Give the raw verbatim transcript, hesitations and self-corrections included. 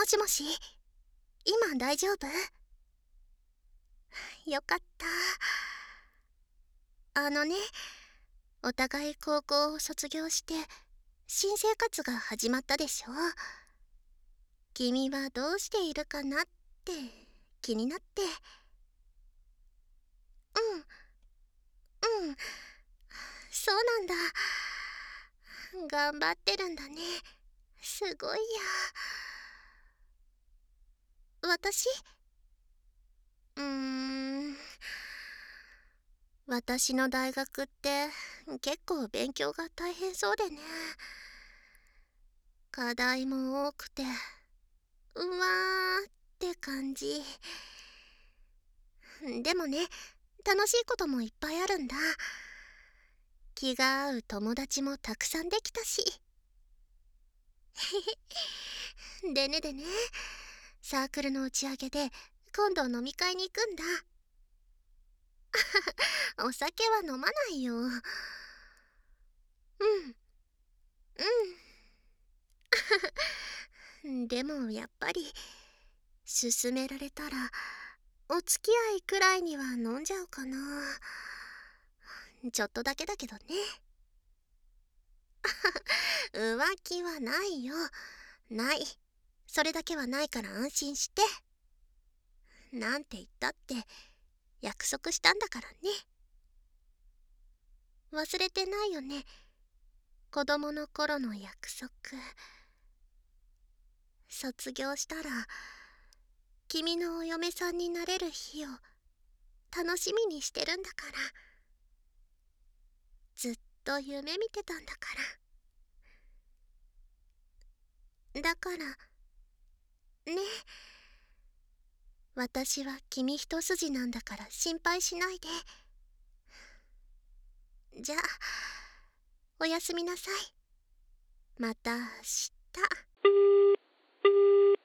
もしもし、今大丈夫？よかった。あのね、お互い高校を卒業して新生活が始まったでしょ。君はどうしているかなって気になって。うんうん、そうなんだ。頑張ってるんだね。すごいや。私うーん私の大学って結構勉強が大変そうでね。課題も多くて、うわーって感じ。でもね、楽しいこともいっぱいあるんだ。気が合う友達もたくさんできたし。でねでね、サークルの打ち上げで今度飲み会に行くんだ。お酒は飲まないよ。うん、うん。でもやっぱり、勧められたら、お付き合いくらいには飲んじゃうかな。ちょっとだけだけどね。浮気はないよ。ない。それだけはないから安心して。なんて言ったって約束したんだからね。忘れてないよね。子供の頃の約束。卒業したら君のお嫁さんになれる日を楽しみにしてるんだから。ずっと夢見てたんだから。だからね、私は君一筋なんだから心配しないで。じゃあおやすみなさい。また明日。